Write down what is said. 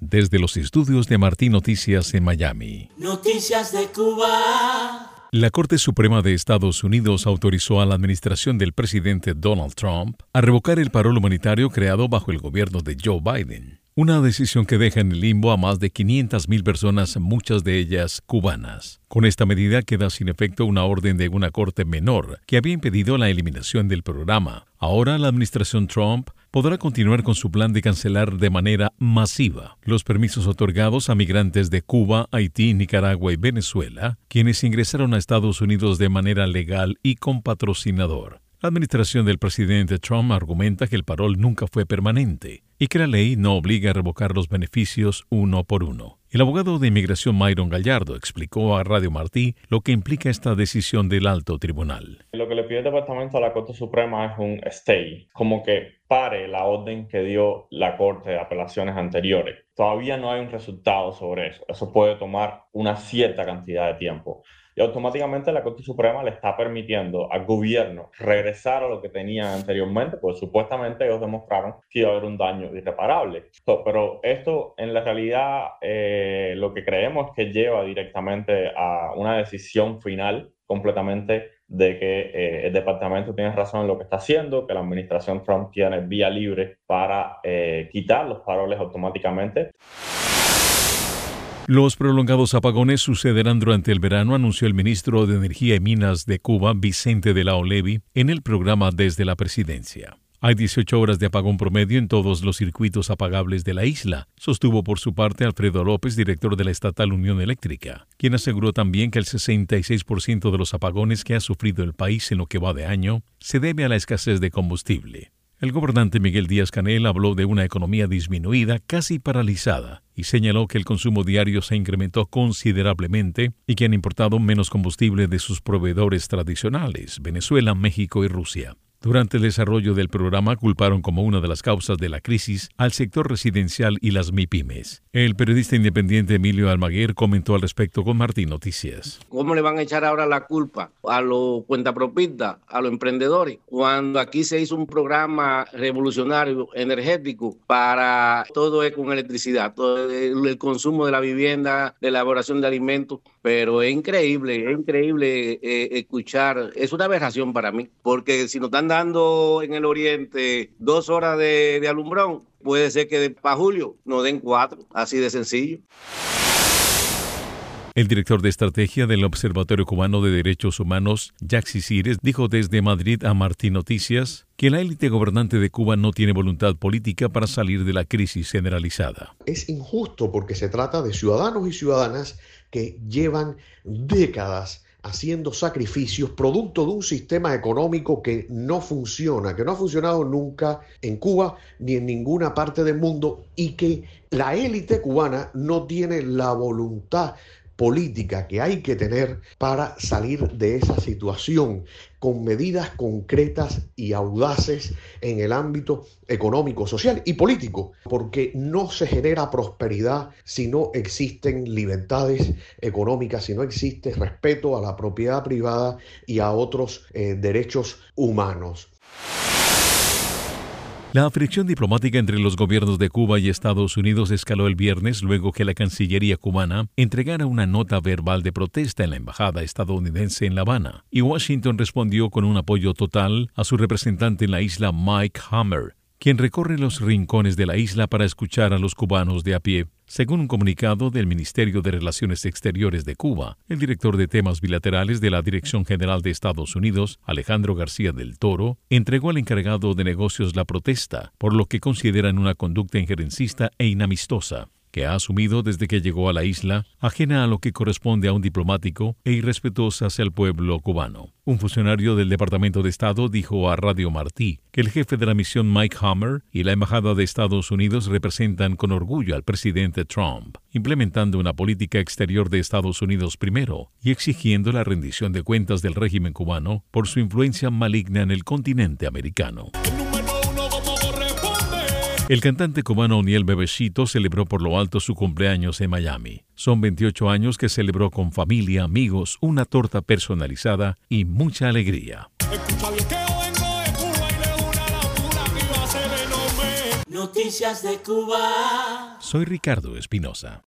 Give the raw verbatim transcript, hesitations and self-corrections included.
desde los estudios de Martín Noticias en Miami. Noticias de Cuba. La Corte Suprema de Estados Unidos autorizó a la administración del presidente Donald Trump a revocar el parol humanitario creado bajo el gobierno de Joe Biden. Una decisión que deja en el limbo a más de quinientas mil personas, muchas de ellas cubanas. Con esta medida queda sin efecto una orden de una corte menor que había impedido la eliminación del programa. Ahora la administración Trump podrá continuar con su plan de cancelar de manera masiva los permisos otorgados a migrantes de Cuba, Haití, Nicaragua y Venezuela, quienes ingresaron a Estados Unidos de manera legal y con patrocinador. La administración del presidente Trump argumenta que el parol nunca fue permanente y que la ley no obliga a revocar los beneficios uno por uno. El abogado de inmigración Myron Gallardo explicó a Radio Martí lo que implica esta decisión del alto tribunal. Lo que le pide el departamento a la Corte Suprema es un stay, como que pare la orden que dio la Corte de Apelaciones anteriores. Todavía no hay un resultado sobre eso. Eso puede tomar una cierta cantidad de tiempo. Y automáticamente la Corte Suprema le está permitiendo al gobierno regresar a lo que tenían anteriormente, pues supuestamente ellos demostraron que iba a haber un daño irreparable. So, pero esto en la realidad eh, lo que creemos es que lleva directamente a una decisión final completamente de que eh, el departamento tiene razón en lo que está haciendo, que la administración Trump tiene vía libre para eh, quitar los paroles automáticamente. Los prolongados apagones sucederán durante el verano, anunció el ministro de Energía y Minas de Cuba, Vicente de la Olevi, en el programa Desde la Presidencia. Hay dieciocho horas de apagón promedio en todos los circuitos apagables de la isla, sostuvo por su parte Alfredo López, director de la estatal Unión Eléctrica, quien aseguró también que el sesenta y seis por ciento de los apagones que ha sufrido el país en lo que va de año se debe a la escasez de combustible. El gobernante Miguel Díaz-Canel habló de una economía disminuida, casi paralizada, y señaló que el consumo diario se incrementó considerablemente y que han importado menos combustible de sus proveedores tradicionales, Venezuela, México y Rusia. Durante el desarrollo del programa culparon como una de las causas de la crisis al sector residencial y las MIPYMES. El periodista independiente Emilio Almaguer comentó al respecto con Martín Noticias. ¿Cómo le van a echar ahora la culpa a los cuentapropistas, a los emprendedores, cuando aquí se hizo un programa revolucionario energético para todo es con electricidad, todo el, el consumo de la vivienda, de elaboración de alimentos? Pero es increíble, es increíble eh, escuchar, es una aberración para mí, porque si nos están dando en el oriente dos horas de, de alumbrón, puede ser que para julio nos den cuatro, así de sencillo. El director de estrategia del Observatorio Cubano de Derechos Humanos, Yaxi Cires, dijo desde Madrid a Martín Noticias que la élite gobernante de Cuba no tiene voluntad política para salir de la crisis generalizada. Es injusto porque se trata de ciudadanos y ciudadanas que llevan décadas haciendo sacrificios producto de un sistema económico que no funciona, que no ha funcionado nunca en Cuba ni en ninguna parte del mundo, y que la élite cubana no tiene la voluntad política que hay que tener para salir de esa situación con medidas concretas y audaces en el ámbito económico, social y político, porque no se genera prosperidad si no existen libertades económicas, si no existe respeto a la propiedad privada y a otros eh, derechos humanos. La fricción diplomática entre los gobiernos de Cuba y Estados Unidos escaló el viernes luego que la Cancillería cubana entregara una nota verbal de protesta en la embajada estadounidense en La Habana, y Washington respondió con un apoyo total a su representante en la isla, Mike Hammer, quien recorre los rincones de la isla para escuchar a los cubanos de a pie. Según un comunicado del Ministerio de Relaciones Exteriores de Cuba, el director de temas bilaterales de la Dirección General de Estados Unidos, Alejandro García del Toro, entregó al encargado de negocios la protesta, por lo que consideran una conducta injerencista e inamistosa, que ha asumido desde que llegó a la isla, ajena a lo que corresponde a un diplomático e irrespetuosa hacia el pueblo cubano. Un funcionario del Departamento de Estado dijo a Radio Martí que el jefe de la misión, Mike Hammer, y la Embajada de Estados Unidos representan con orgullo al presidente Trump, implementando una política exterior de Estados Unidos primero y exigiendo la rendición de cuentas del régimen cubano por su influencia maligna en el continente americano. El cantante cubano Oniel Bebecito celebró por lo alto su cumpleaños en Miami. Son veintiocho años que celebró con familia, amigos, una torta personalizada y mucha alegría. Noticias de Cuba. Soy Ricardo Espinosa.